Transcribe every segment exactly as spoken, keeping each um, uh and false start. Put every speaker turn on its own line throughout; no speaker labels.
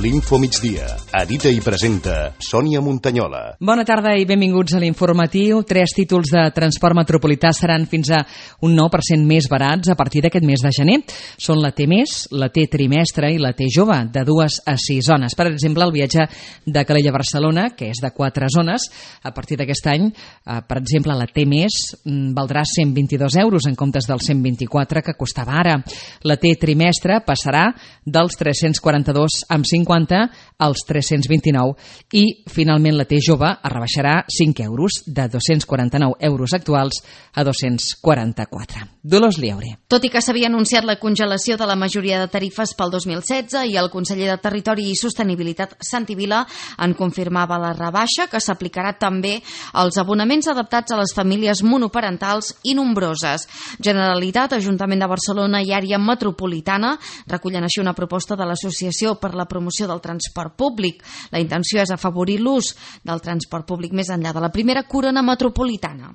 L'Info Migdia. Edita i presenta Sònia Montanyola.
Bona tarda i benvinguts a l'informatiu. Tres títols de transport metropolità seran fins a un nou per cent més barats a partir d'aquest mes de gener. Són la T més, la T trimestre i la T jove, de dues a sis zones. Per exemple, el viatge de Calella a Barcelona, que és de quatre zones, a partir d'aquest any, per exemple, la T més valdrà cent vint-i-dos euros en comptes dels cent vint-i-quatre que costava ara. La T trimestre passarà dels tres-cents quaranta-dos amb cinquanta als tres-cents vint-i-nou i, finalment, la T jove es rebaixarà cinc euros, de dos-cents quaranta-nou euros actuals a dos-cents quaranta-quatre. Dolors Lieure.
Tot i que s'havia anunciat la congelació de la majoria de tarifes pel dos mil setze i el conseller de Territori i Sostenibilitat, Santi Vila, en confirmava la rebaixa, que s'aplicarà també als abonaments adaptats a les famílies monoparentals i nombroses. Generalitat, Ajuntament de Barcelona i Àrea Metropolitana recullen així una proposta de l'Associació per la Promoció del Transport Públic. La intenció és afavorir l'ús del transport públic més enllà de la primera corona metropolitana.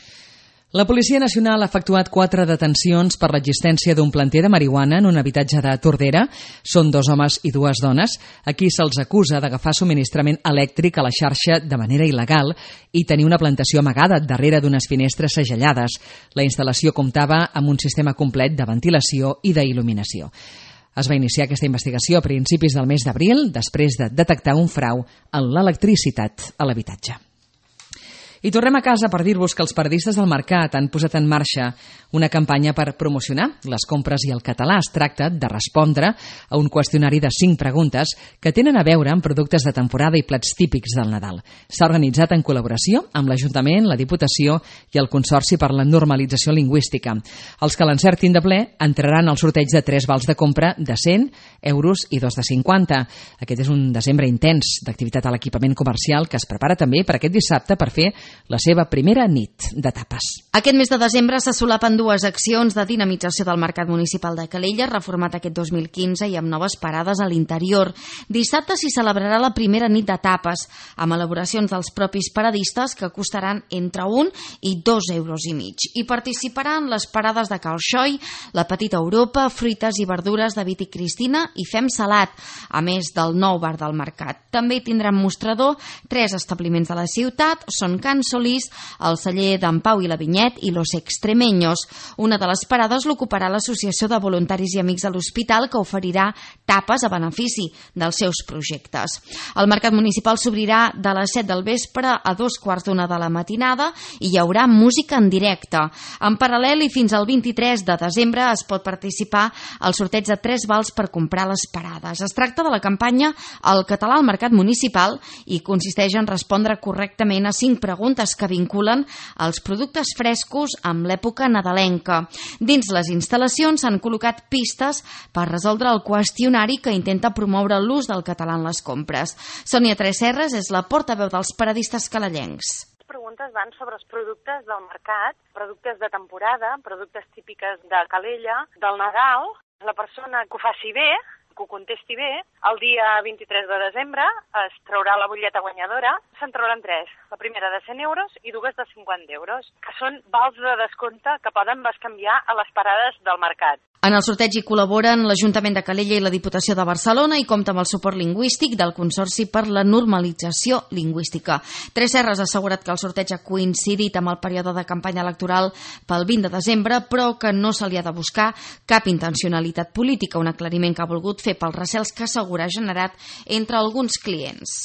La Policia Nacional ha efectuat quatre detencions per l'existència d'un planter de marihuana en un habitatge de Tordera. Són dos homes i dues dones. Aquí se'ls acusa d'agafar subministrament elèctric a la xarxa de manera il·legal i tenir una plantació amagada darrere d'unes finestres segellades. La instal·lació comptava amb un sistema complet de ventilació i d'il·luminació. Es va iniciar aquesta investigació a principis del mes d'abril, després de detectar un frau en l'electricitat a l'habitatge. I tornem a casa per dir-vos que els periodistes del Mercat han posat en marxa una campanya per promocionar les compres i el català. Es tracta de respondre a un qüestionari de cinc preguntes que tenen a veure amb productes de temporada i plats típics del Nadal. S'ha organitzat en col·laboració amb l'Ajuntament, la Diputació i el Consorci per la Normalització Lingüística. Els que l'encertin de ple entraran al sorteig de tres vals de compra de cent euros i dos de cinquanta. Aquest és un desembre intens d'activitat a l'equipament comercial que es prepara també per aquest dissabte per fer la seva primera nit de tapes.
Aquest mes de desembre se solapen dues accions de dinamització del Mercat Municipal de Calella, reformat aquest dos mil quinze i amb noves parades a l'interior. Dissabte s'hi celebrarà la primera nit de tapes, amb elaboracions dels propis paradistes que costaran entre un i dos euros i mig. Hi participaran les parades de Cal Xoi, la Petita Europa, fruites i verdures de Vit i Cristina i Fem Salat, a més del nou bar del Mercat. També hi tindran mostrador tres establiments de la ciutat, són Can Solís, el celler d'en Pau i la Vinyet i Los Extremeños. Una de les parades l'ocuparà l'Associació de Voluntaris i Amics de l'Hospital, que oferirà tapes a benefici dels seus projectes. El Mercat Municipal s'obrirà de les set del vespre a dos quarts d'una de la matinada i hi haurà música en directe. En paral·lel i fins al vint-i-tres de desembre es pot participar al sorteig de tres vals per comprar les parades. Es tracta de la campanya El català al Mercat Municipal i consisteix en respondre correctament a cinc preguntes que vinculen els productes frescos amb l'època nadalenca. Dins les instal·lacions s'han col·locat pistes per resoldre el qüestionari que intenta promoure l'ús del català en les compres. Sònia Tresserras és la portaveu dels paradistes calellencs.
Les preguntes van sobre els productes del mercat, productes de temporada, productes típiques de Calella, del Nadal. La persona que ho faci bé, que ho contesti bé, el dia vint-i-tres de desembre es traurà la butlleta guanyadora. Se'n trauran tres, la primera de cent euros i dues de cinquanta euros, que són vals de descompte que poden bescanviar a les parades del mercat.
En el sorteig hi col·laboren l'Ajuntament de Calella i la Diputació de Barcelona i compta amb el suport lingüístic del Consorci per la Normalització Lingüística. Tresserras ha assegurat que el sorteig ha coincidit amb el període de campanya electoral pel vint de desembre, però que no se li ha de buscar cap intencionalitat política, un aclariment que ha volgut fer pels recels que assegura ha generat entre alguns clients.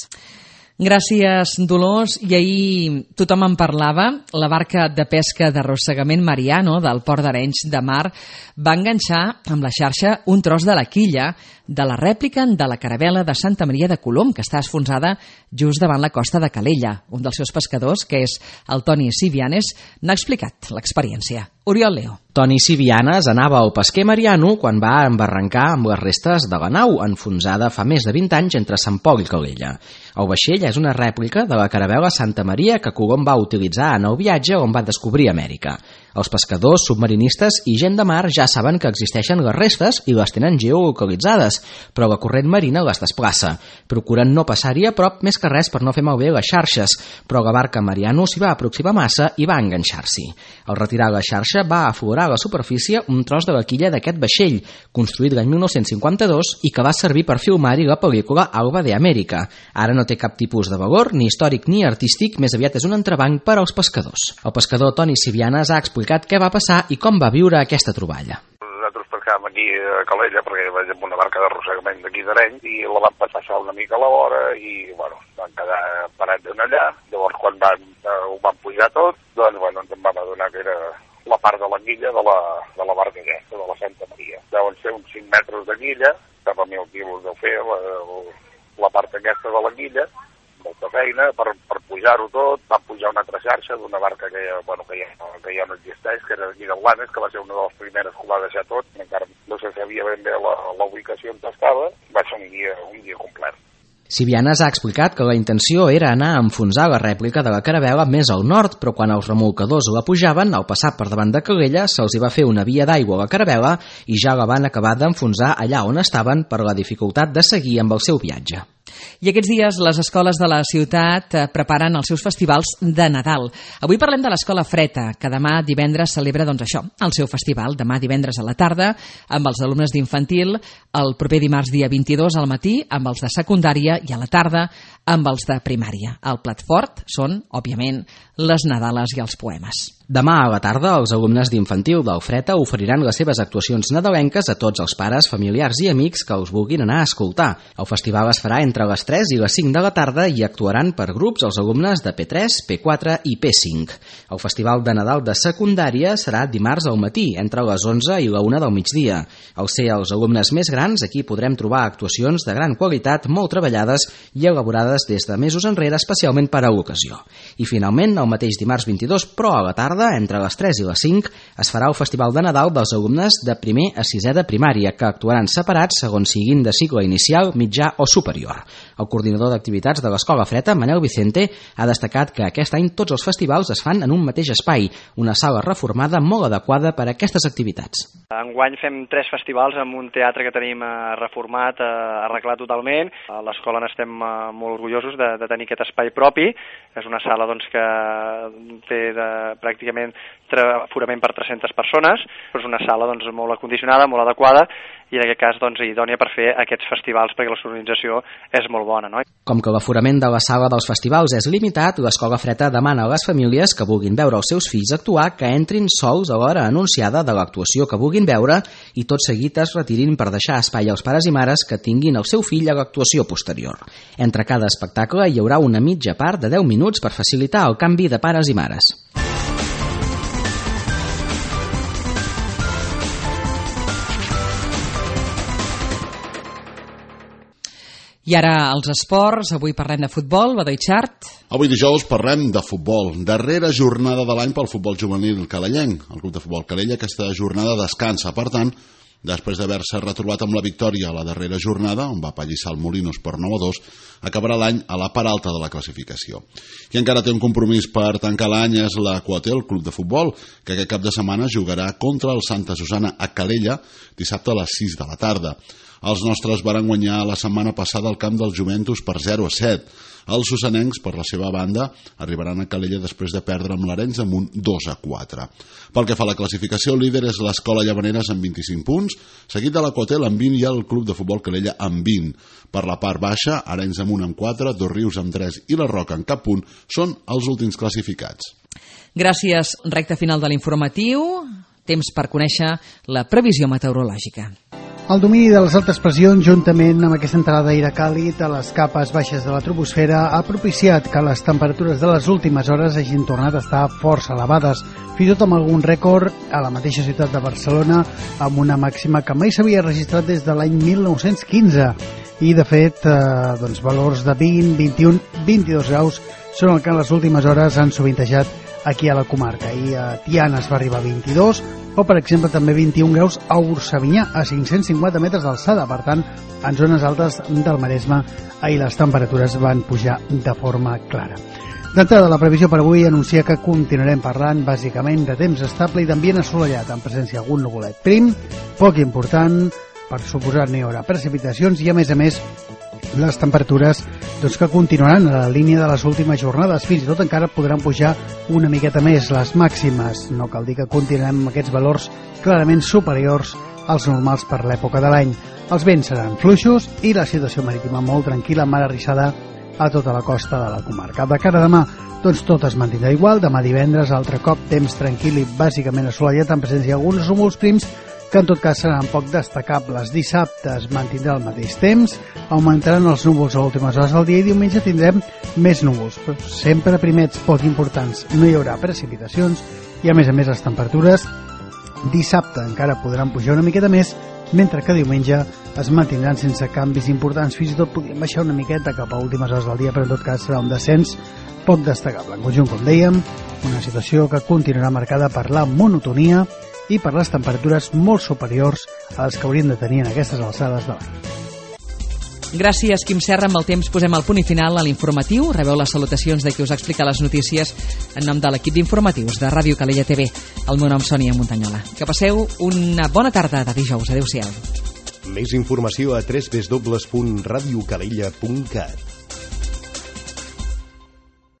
Gràcies, Dolors. I ahir tothom en parlava. La barca de pesca d'arrossegament Mariano del Port d'Arenys de Mar va enganxar amb la xarxa un tros de la quilla de la rèplica de la caravela de Santa Maria de Colom, que està esfonsada just davant la costa de Calella. Un dels seus pescadors, que és el Toni Sivianes, n'ha explicat l'experiència. Oriol Leo.
Toni Sivianes anava al pesquer Mariano quan va embarrancar amb les restes de la nau, enfonsada fa més de vint anys entre Sant Pol i Calella. El vaixell és una rèplica de la caravela Santa Maria que Colom va utilitzar en el viatge on va descobrir Amèrica. Els pescadors, submarinistes i gent de mar ja saben que existeixen les restes i les tenen geolocalitzades, però la corrent marina les desplaça. Procuren no passar-hi a prop més que res per no fer malbé les xarxes, però la barca Mariano s'hi va aproximar massa i va enganxar-s'hi. Al retirar la xarxa va aflorar a la superfície un tros de la quilla d'aquest vaixell, construït l'any mil nou-cents cinquanta-dos i que va servir per filmar-hi la pel·lícula Alba de Amèrica. Ara no té cap tipus de valor, ni històric ni artístic, més aviat és un entrebanc per als pescadors. El pescador Toni Sivianes ha explicat què va passar i com va viure aquesta troballa.
Nosaltres pescàvem aquí a Calella perquè vaig amb una barca d'arrossegament d'aquí d'Arenys i la vam passar una mica a la vora i bueno, van quedar parats en allà. Llavors quan van, eh, ho van pujar tot, doncs bueno, ens en vam adonar que era la part de la guilla de la, de la barca aquesta, de la Santa Maria. Deuen ser uns cinc metres de guilla, cap a mil quilos deu fer la, la part aquesta de la guilla, molta feina per, per pujar-ho tot. Va pujar una altra xarxa d'una barca que ja, bueno, que, ja, que ja no existeix, que era d'aquí de Blanes, que va ser una de les primeres que ho va deixar tot, encara no se sabia ben bé la, la ubicació on estava. Va ser un dia, un dia complet.
Sivianes ha explicat que la intenció era anar a enfonsar la rèplica de la caravela més al nord, però quan els remolcadors la pujaven, al passar per davant de Calella, se'ls hi va fer una via d'aigua a la caravela i ja la van acabar d'enfonsar allà on estaven per la dificultat de seguir amb el seu viatge.
I aquests dies les escoles de la ciutat preparen els seus festivals de Nadal. Avui parlem de l'Escola Freta, que demà divendres celebra doncs això, el seu festival, demà divendres a la tarda, amb els alumnes d'infantil, el proper dimarts dia vint-i-dos al matí, amb els de secundària i a la tarda amb els de primària. El plat fort són, òbviament, les Nadales i els poemes.
Demà a la tarda, els alumnes d'infantil del Freta oferiran les seves actuacions nadalenques a tots els pares, familiars i amics que els vulguin anar a escoltar. El festival es farà entre les tres i les cinc de la tarda i actuaran per grups els alumnes de P tres, P quatre i P cinc. El Festival de Nadal de secundària serà dimarts al matí, entre les onze i la una del migdia. Al ser els alumnes més grans, aquí podrem trobar actuacions de gran qualitat, molt treballades i elaborades des de mesos enrere, especialment per a l'ocasió. I finalment, el mateix dimarts vint-i-dos, però a la tarda, entre les tres i les cinc, es farà el Festival de Nadal dels alumnes de primer a sisè de primària, que actuaran separats segons siguin de cicle inicial, mitjà o superior. El coordinador d'activitats de l'Escola Freta, Manel Vicente, ha destacat que aquest any tots els festivals es fan en un mateix espai, una sala reformada molt adequada per a aquestes activitats.
Enguany fem tres festivals amb un teatre que tenim reformat, arreglat totalment. A l'escola n'estem molt orgullosos de, de tenir aquest espai propi. És una sala doncs, que té de, pràcticament aforament per tres-centes persones, però és una sala doncs, molt acondicionada, molt adequada, i en aquest cas doncs, idònia per fer aquests festivals perquè la sonorització és molt bona. No?
Com que l'aforament de la sala dels festivals és limitat, l'Escola Freta demana a les famílies que vulguin veure els seus fills actuar que entrin sols a l'hora anunciada de l'actuació que vulguin veure i tot seguit es retirin per deixar espai als pares i mares que tinguin el seu fill a l'actuació posterior. Entre cada espectacle hi haurà una mitja part de deu minuts per facilitar el canvi de pares i mares.
I ara els esports, avui parlem de futbol, Badoi Xart.
Avui dijous parlem de futbol. Darrera jornada de l'any pel futbol juvenil calellenc. El club de futbol Calella aquesta jornada descansa, per tant, després d'haver-se retrobat amb la victòria a la darrera jornada, on va pallissar el Molinos per nou a dos, acabarà l'any a la part alta de la classificació. Qui encara té un compromís per tancar l'any és la Coaté, el club de futbol, que aquest cap de setmana jugarà contra el Santa Susana a Calella dissabte a les sis de la tarda. Els nostres varen guanyar la setmana passada al camp del Juventus per zero a set. Els susanencs, per la seva banda, arribaran a Calella després de perdre amb l'Arenys amb un dos a quatre. Pel que fa a la classificació, el líder és l'Escola Llavaneres amb vint-i-cinc punts, seguit de la Coatel amb vint i el Club de Futbol Calella amb vint. Per la part baixa, Arenys amb un amb quatre, Dos Rius amb tres i la Roca amb cap punt són els últims classificats.
Gràcies, recta final de l'informatiu. Temps per conèixer la previsió meteorològica.
El domini de les altes pressions, juntament amb aquesta entrada d'aire càlid a les capes baixes de la troposfera, ha propiciat que les temperatures de les últimes hores hagin tornat a estar força elevades, fins i tot amb algun rècord a la mateixa ciutat de Barcelona, amb una màxima que mai s'havia registrat des de l'any mil nou-cents quinze. I, de fet, eh, doncs, valors de vint, vint-i-un, vint-i-dos graus són el que en les últimes hores han sovintejat aquí a la comarca. I a Tiana es va arribar a vint-i-dos, o per exemple també vint-i-un graus a Ursavinyà, a cinc-cents cinquanta metres d'alçada. Per tant, en zones altes del Maresme ahir les temperatures van pujar de forma clara. D'entrada, la previsió per avui anuncia que continuarem parlant bàsicament de temps estable i d'ambient assolellat, en presència d'algun nuvolet prim, poc important, per suposar no hi haurà precipitacions i, a més a més, les temperatures doncs, que continuaran a la línia de les últimes jornades. Fins i tot encara podran pujar una miqueta més les màximes. No cal dir que continuarem amb aquests valors clarament superiors als normals per l'època de l'any. Els vents seran fluixos i la situació marítima molt tranquil·la, mar arrissada a tota la costa de la comarca. De cara a demà, doncs tot es mantindrà igual. Demà divendres, altre cop, temps tranquil i bàsicament assolellat, en presència d'alguns núvols prims, que en tot cas seran poc destacables. Dissabte es mantindrà el mateix temps, augmentaran els núvols a últimes hores del dia i diumenge tindrem més núvols, però sempre primets poc importants. No hi haurà precipitacions i, a més a més, les temperatures dissabte encara podran pujar una miqueta més, mentre que diumenge es mantindran sense canvis importants. Fins i tot podríem baixar una miqueta cap a últimes hores del dia, però en tot cas serà un descens poc destacable. En conjunt, com dèiem, una situació que continuarà marcada per la monotonia i per les temperatures molt superiors a les que hauríem de tenir en aquestes alçades de l'any.
Gràcies, Quim Serra. Amb el temps posem el punt i final a l'informatiu. Rebeu les salutacions de qui us explica les notícies en nom de l'equip d'informatius de Ràdio Calella T V. El meu nom és Sònia Muntanyola. Que passeu una bona tarda de dijous. Adéu-siau.
Més informació a w w w punt radio calella punt cat.